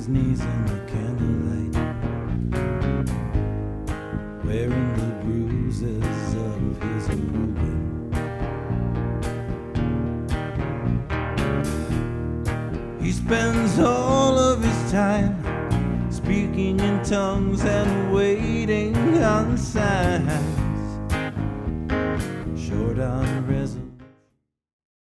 his knees in the candlelight, wearing the bruises of his ruin. He spends all of his time speaking in tongues and waiting on signs, short on resolution.